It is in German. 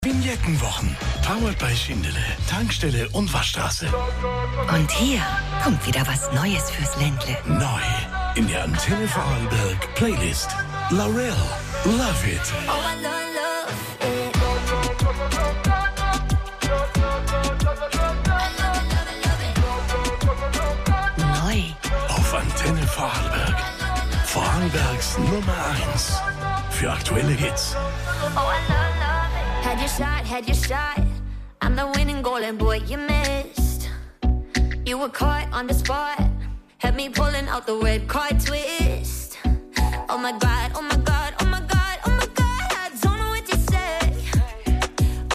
Vignettenwochen. Powered by Schindele. Tankstelle und Waschstraße. Und hier kommt wieder was Neues fürs Ländle. Neu in der Antenne Vorarlberg Playlist. Laurel. Love it. Oh, I love it. Neu. Auf Antenne Vorarlberg. Vorarlbergs Nummer 1. Für aktuelle Hits. Oh, I love it. Had your shot. I'm the winning goal and boy, you missed. You were caught on the spot. Had me pulling out the red card twist. Oh my God, oh my